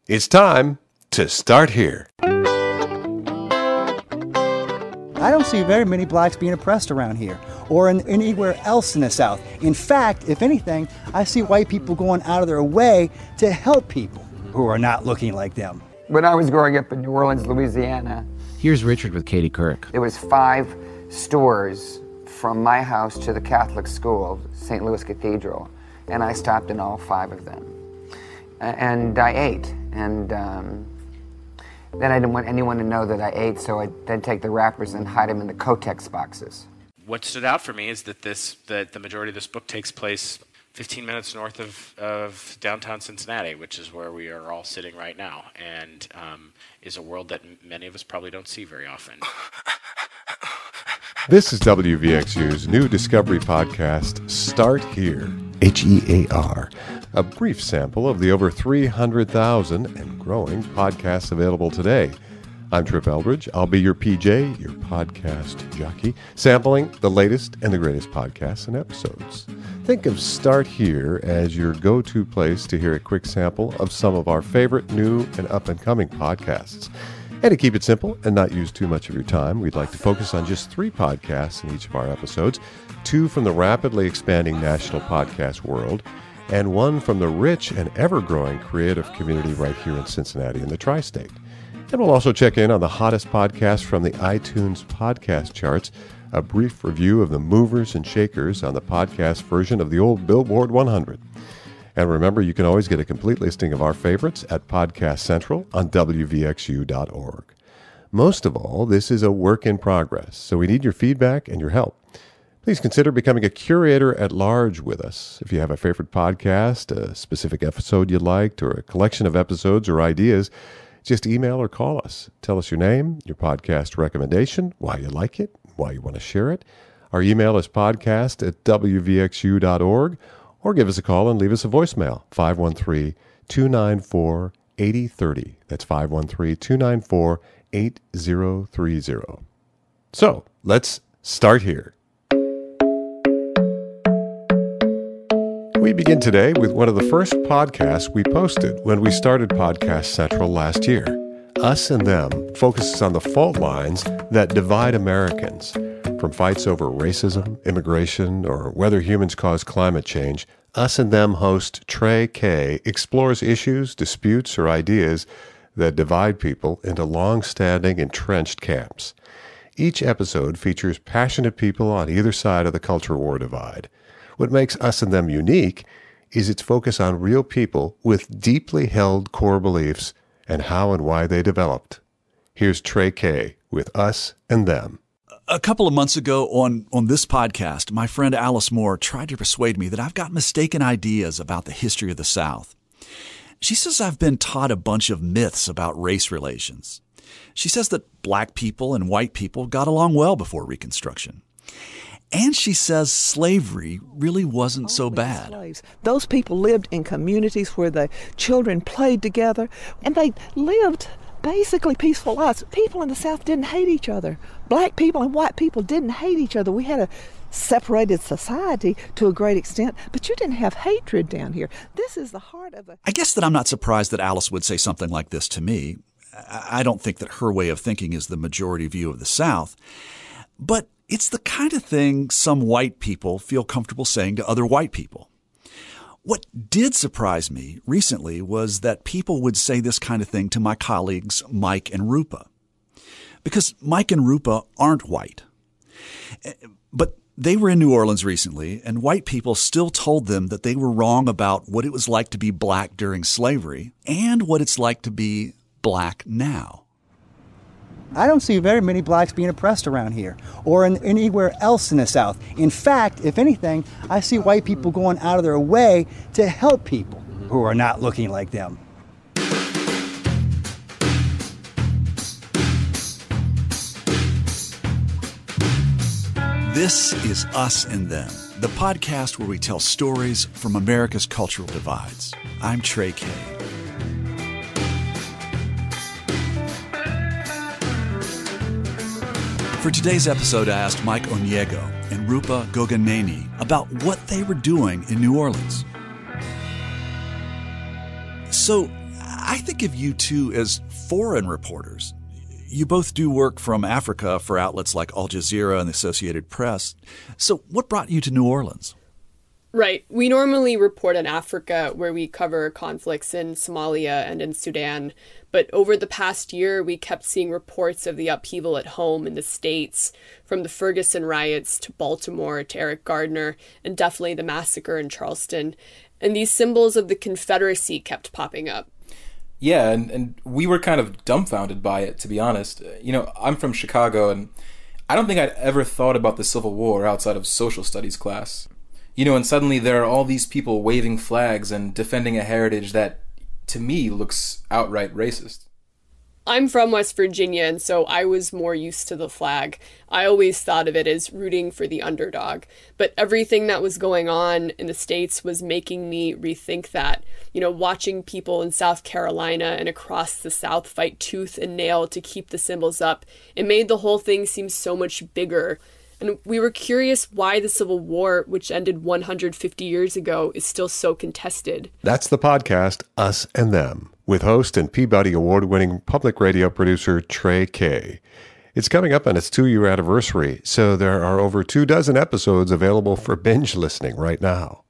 It's time to start here. I don't see very many blacks being oppressed around here or anywhere else in the South. In fact, if anything, I see white people going out of their way to help people who are not looking like them. When I was growing up in New Orleans, Louisiana, here's Richard with Katie Couric. There was 5 stores from my house to the Catholic school, St. Louis Cathedral, and I stopped in all 5 of them. And I ate, and then I didn't want anyone to know that I ate, so I'd then take the wrappers and hide them in the Kotex boxes. What stood out for me is that the majority of this book takes place 15 minutes north of downtown Cincinnati, which is where we are all sitting right now, and is a world that many of us probably don't see very often. This is WVXU's new Discovery podcast, Start Here, HEAR, a brief sample of the over 300,000 and growing podcasts available today. I'm Trip Eldridge. I'll be your PJ, your podcast jockey, sampling the latest and the greatest podcasts and episodes. Think of Start Here as your go-to place to hear a quick sample of some of our favorite new and up-and-coming podcasts. And to keep it simple and not use too much of your time, we'd like to focus on just 3 podcasts in each of our episodes, 2 from the rapidly expanding national podcast world, and 1 from the rich and ever-growing creative community right here in Cincinnati in the tri-state. And we'll also check in on the hottest podcast from the iTunes podcast charts, a brief review of the movers and shakers on the podcast version of the old Billboard 100. And remember, you can always get a complete listing of our favorites at Podcast Central on WVXU.org. Most of all, this is a work in progress, so we need your feedback and your help. Please consider becoming a curator at large with us. If you have a favorite podcast, a specific episode you liked, or a collection of episodes or ideas, just email or call us. Tell us your name, your podcast recommendation, why you like it, why you want to share it. Our email is podcast@WVXU.org, or give us a call and leave us a voicemail, 513-294-8030. That's 513-294-8030. So, let's start here. We begin today with one of the first podcasts we posted when we started Podcast Central last year. Us and Them focuses on the fault lines that divide Americans. From fights over racism, immigration, or whether humans cause climate change, Us and Them host Trey K explores issues, disputes, or ideas that divide people into long-standing entrenched camps. Each episode features passionate people on either side of the culture war divide. What makes Us and Them unique is its focus on real people with deeply held core beliefs and how and why they developed. Here's Trey K with Us and Them. A couple of months ago on this podcast, my friend Alice Moore tried to persuade me that I've got mistaken ideas about the history of the South. She says I've been taught a bunch of myths about race relations. She says that black people and white people got along well before Reconstruction. And she says slavery really wasn't so bad. Slaves. Those people lived in communities where the children played together, and they lived basically peaceful lives. People in the South didn't hate each other. Black people and white people didn't hate each other. We had a separated society to a great extent, but you didn't have hatred down here. This is the heart of the... I guess that I'm not surprised that Alice would say something like this to me. I don't think that her way of thinking is the majority view of the South. But it's the kind of thing some white people feel comfortable saying to other white people. What did surprise me recently was that people would say this kind of thing to my colleagues Mike and Rupa. Because Mike and Rupa aren't white. But they were in New Orleans recently, and white people still told them that they were wrong about what it was like to be black during slavery and what it's like to be black now. I don't see very many blacks being oppressed around here or anywhere else in the South. In fact, if anything, I see white people going out of their way to help people who are not looking like them. This is Us and Them, the podcast where we tell stories from America's cultural divides. I'm Trey K. For today's episode, I asked Mike Onyego and Rupa Goganeni about what they were doing in New Orleans. So, I think think of you two as foreign reporters. You both do work from Africa for outlets like Al Jazeera and the Associated Press. So what brought you to New Orleans? Right. We normally report on Africa, where we cover conflicts in Somalia and in Sudan. But over the past year, we kept seeing reports of the upheaval at home in the States, from the Ferguson riots to Baltimore to Eric Gardner, and definitely the massacre in Charleston. And these symbols of the Confederacy kept popping up. Yeah, and we were kind of dumbfounded by it, to be honest. I'm from Chicago, and I don't think I'd ever thought about the Civil War outside of social studies class. And suddenly there are all these people waving flags and defending a heritage that, to me, looks outright racist. I'm from West Virginia, and so I was more used to the flag. I always thought of it as rooting for the underdog. But everything that was going on in the States was making me rethink that. Watching people in South Carolina and across the South fight tooth and nail to keep the symbols up, it made the whole thing seem so much bigger. And we were curious why the Civil War, which ended 150 years ago, is still so contested. That's the podcast, Us and Them, with host and Peabody Award-winning public radio producer Trey Kay. It's coming up on its 2-year anniversary, so there are over 24 episodes available for binge listening right now.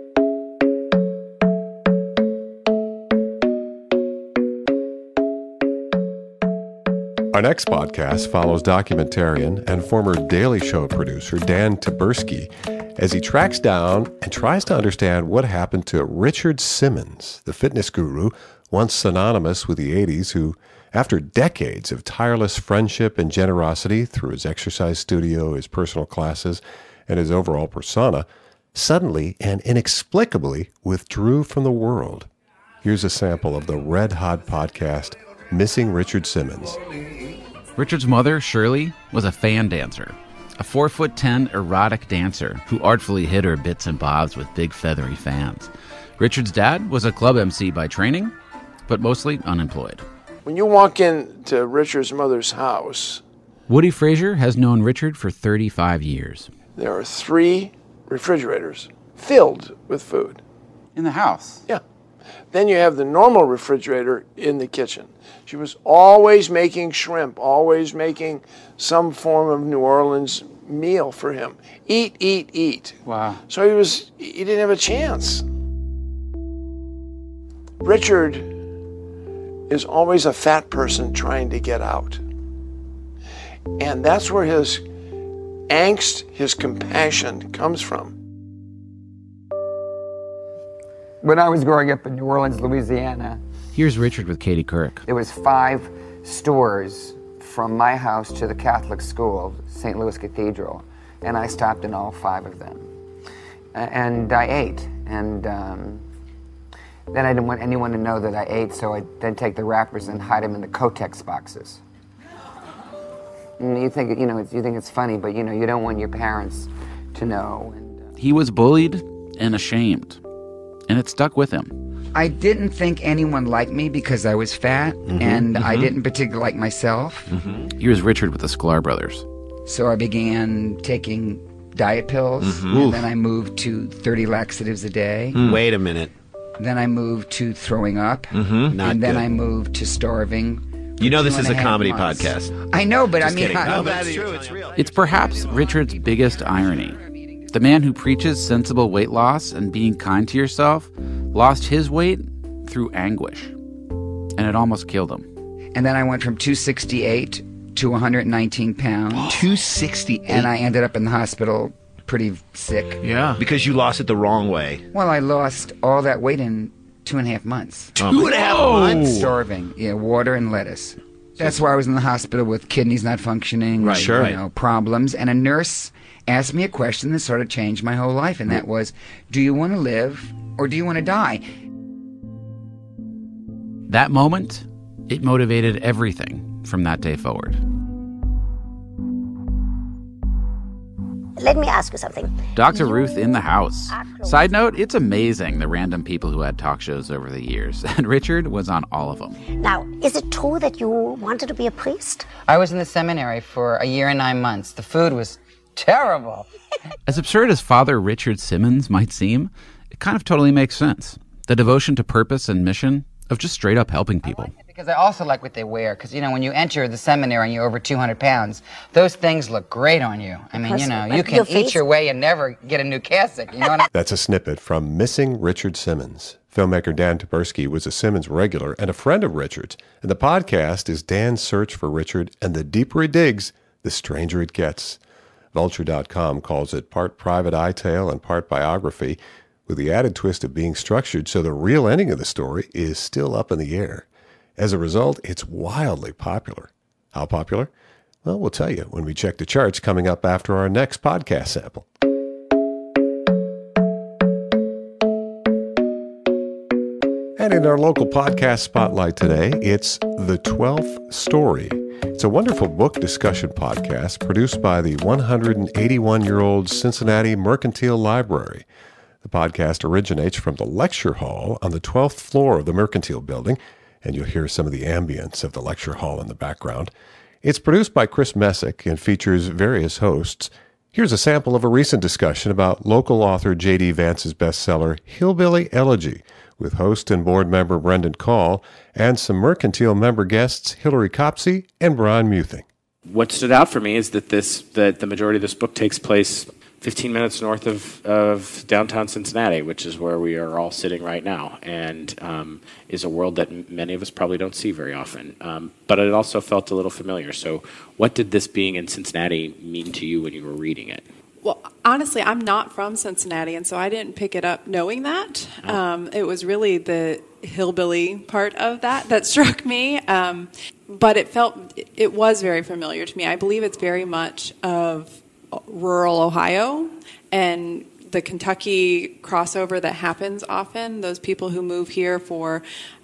Our next podcast follows documentarian and former Daily Show producer Dan Taberski as he tracks down and tries to understand what happened to Richard Simmons, the fitness guru, once synonymous with the 80s, who, after decades of tireless friendship and generosity through his exercise studio, his personal classes, and his overall persona, suddenly and inexplicably withdrew from the world. Here's a sample of the Red Hot podcast, Missing Richard Simmons. Richard's mother, Shirley, was a fan dancer, a 4'10" erotic dancer who artfully hid her bits and bobs with big feathery fans. Richard's dad was a club MC by training, but mostly unemployed. When you walk into Richard's mother's house, Woody Frazier has known Richard for 35 years. There are 3 refrigerators filled with food. In the house? Yeah. Then you have the normal refrigerator in the kitchen. She was always making shrimp, always making some form of New Orleans meal for him. Eat, eat, eat. Wow. So he didn't have a chance. Richard is always a fat person trying to get out. And that's where his angst, his compassion comes from. When I was growing up in New Orleans, Louisiana, Here's Richard with Katie Couric. there was 5 stores from my house to the Catholic school, St. Louis Cathedral, and I stopped in all 5 of them. And I ate, and then I didn't want anyone to know that I ate, so I'd then take the wrappers and hide them in the Kotex boxes. And you think it's funny, but you don't want your parents to know. And, He was bullied and ashamed, and it stuck with him. I didn't think anyone liked me because I was fat, and I didn't particularly like myself. Here's Richard with the Sklar brothers. So I began taking diet pills, and then I moved to 30 laxatives a day. Wait a minute. Then I moved to throwing up, Not and then good. I moved to starving. You know this is a 2.5 comedy months. podcast. I know, but Just I mean, kidding. No, but it's true. It's real. It's perhaps Richard's biggest irony. The man who preaches sensible weight loss and being kind to yourself lost his weight through anguish, and it almost killed him. and then I went from 268 to 119 pounds. 268. And I ended up in the hospital pretty sick. Yeah. Because you lost it the wrong way. Well, I lost all that weight in 2.5 months. 2.5 months? Starving. Yeah, water and lettuce. That's why I was in the hospital with kidneys not functioning, Right, sure. Problems. And a nurse asked me a question that sort of changed my whole life, and that was, do you want to live or do you want to die? That moment, it motivated everything from that day forward. Let me ask you something. Dr. Ruth in the house. Side note, it's amazing the random people who had talk shows over the years, and Richard was on all of them. Now, is it true that you wanted to be a priest? I was in the seminary for 1 year and 9 months. The food was terrible. As absurd as Father Richard Simmons might seem, it kind of totally makes sense. The devotion to purpose and mission, of just straight up helping people. Because I also like what they wear. Because, when you enter the seminary and you're over 200 pounds, those things look great on you. I mean, you can eat your way and never get a new cassock. You know what I mean? That's a snippet from Missing Richard Simmons. Filmmaker Dan Taberski was a Simmons regular and a friend of Richard's. And the podcast is Dan's search for Richard, and the deeper he digs, the stranger it gets. Vulture.com calls it part private eye tale and part biography, with the added twist of being structured so the real ending of the story is still up in the air. As a result, it's wildly popular. How popular? Well, we'll tell you when we check the charts coming up after our next podcast sample. And in our local podcast spotlight today, it's The 12th Story. It's a wonderful book discussion podcast produced by the 181-year-old Cincinnati Mercantile Library. The podcast originates from the lecture hall on the 12th floor of the Mercantile Building, and you'll hear some of the ambience of the lecture hall in the background. It's produced by Chris Messick and features various hosts. Here's a sample of a recent discussion about local author J.D. Vance's bestseller, Hillbilly Elegy, with host and board member Brendan Call and some Mercantile member guests Hillary Copsey and Brian Muthing. What stood out for me is that the majority of this book takes place 15 minutes north of downtown Cincinnati, which is where we are all sitting right now, and is a world that many of us probably don't see very often. But it also felt a little familiar. So what did this being in Cincinnati mean to you when you were reading it? Well, honestly, I'm not from Cincinnati, and so I didn't pick it up knowing that. It was really the hillbilly part of that struck me. But it was very familiar to me. I believe it's very much of rural Ohio and the Kentucky crossover that happens often. Those people who move here for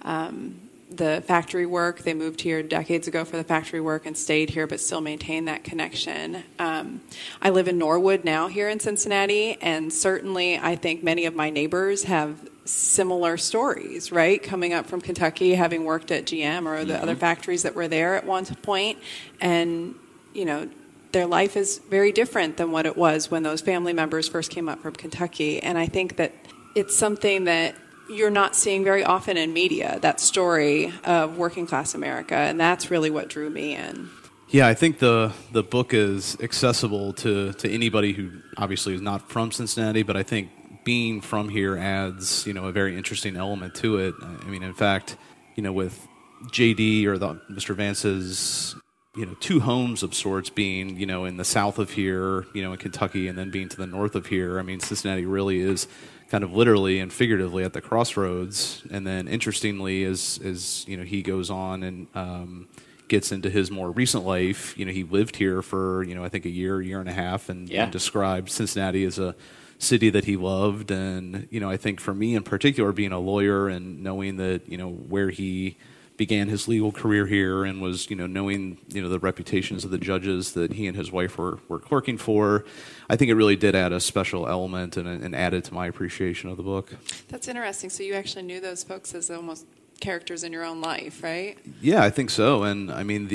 the factory work, they moved here decades ago for the factory work and stayed here but still maintain that connection. I live in Norwood now here in Cincinnati, and certainly I think many of my neighbors have similar stories, right? Coming up from Kentucky, having worked at GM or the other factories that were there at one point, and, their life is very different than what it was when those family members first came up from Kentucky. And I think that it's something that you're not seeing very often in media, that story of working class America. And that's really what drew me in. Yeah, I think the book is accessible to anybody who obviously is not from Cincinnati, but I think being from here adds, a very interesting element to it. I mean, in fact, with JD or Mr. Vance's two homes of sorts being, in the south of here, in Kentucky, and then being to the north of here. I mean, Cincinnati really is kind of literally and figuratively at the crossroads. And then interestingly, as he goes on and gets into his more recent life, he lived here for, I think a year and a half, and described Cincinnati as a city that he loved. And, I think for me in particular, being a lawyer and knowing that, where he began his legal career here and was, knowing, the reputations of the judges that he and his wife were clerking for, I think it really did add a special element and added to my appreciation of the book. That's interesting. So you actually knew those folks as almost characters in your own life, right? Yeah, I think so. And I mean,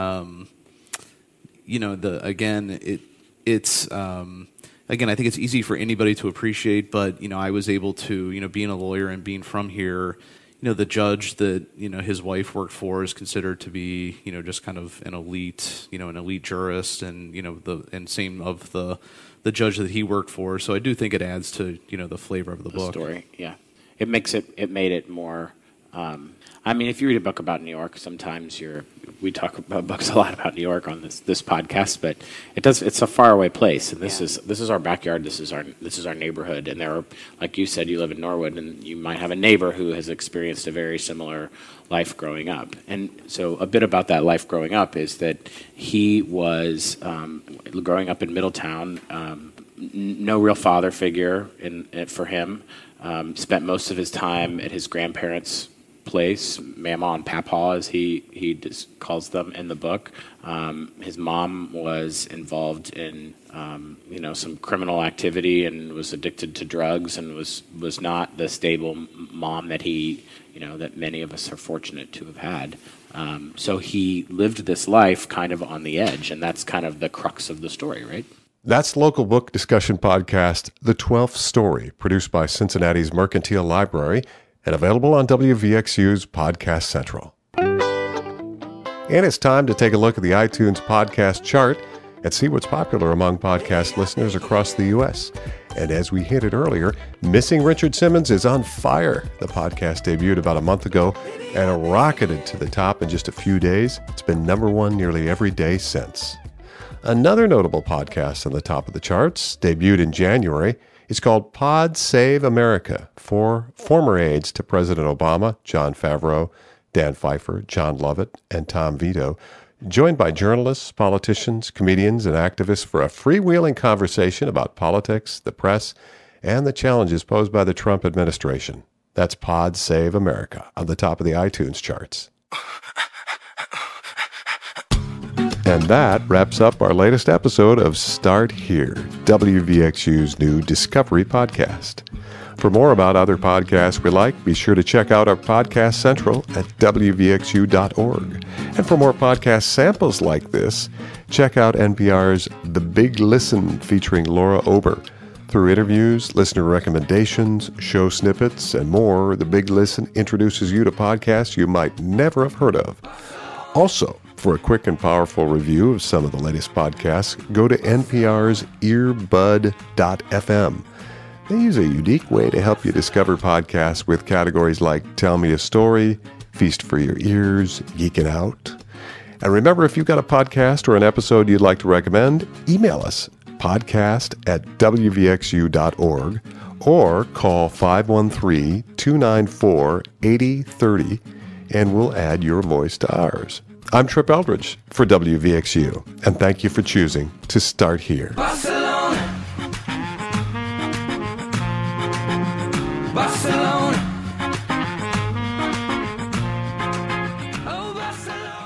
again, I think it's easy for anybody to appreciate, but, I was able to, being a lawyer and being from here, the judge that, his wife worked for is considered to be, just kind of an elite jurist, and, and same of the judge that he worked for. So I do think it adds to, the flavor of the book. Story, yeah. It made it more, if you read a book about New York, sometimes we talk about books a lot about New York on this podcast, but it's a faraway place, and this is our backyard, this is our neighborhood, and there are, like you said, you live in Norwood, and you might have a neighbor who has experienced a very similar life growing up. And so a bit about that life growing up is that he was growing up in Middletown, no real father figure for him, spent most of his time at his grandparents' place, Mama and Papa, as he just calls them in the book. His mom was involved in some criminal activity and was addicted to drugs and was not the stable mom that that many of us are fortunate to have had. So he lived this life kind of on the edge, and that's kind of the crux of the story, right? That's local book discussion podcast, The 12th Story, produced by Cincinnati's Mercantile Library and available on WVXU's Podcast Central. And it's time to take a look at the iTunes podcast chart and see what's popular among podcast listeners across the U.S. And as we hinted earlier, Missing Richard Simmons is on fire. The podcast debuted about a month ago and rocketed to the top in just a few days. It's been number one nearly every day since. Another notable podcast on the top of the charts, debuted in January, is called Pod Save America, for former aides to President Obama, Jon Favreau, Dan Pfeiffer, John Lovett, and Tom Vito, joined by journalists, politicians, comedians, and activists for a freewheeling conversation about politics, the press, and the challenges posed by the Trump administration. That's Pod Save America on the top of the iTunes charts. And that wraps up our latest episode of Start Here, WVXU's new Discovery podcast. For more about other podcasts we like, be sure to check out our Podcast Central at WVXU.org. And for more podcast samples like this, check out NPR's The Big Listen featuring Laura Ober. Through interviews, listener recommendations, show snippets, and more, The Big Listen introduces you to podcasts you might never have heard of. Also, for a quick and powerful review of some of the latest podcasts, go to NPR's earbud.fm. They use a unique way to help you discover podcasts with categories like Tell Me a Story, Feast for Your Ears, Geeking Out. And remember, if you've got a podcast or an episode you'd like to recommend, email us, podcast@wvxu.org, or call 513-294-8030, and we'll add your voice to ours. I'm Trip Eldridge for WVXU, and thank you for choosing to start here. Barcelona. Barcelona. Oh, Barcelona.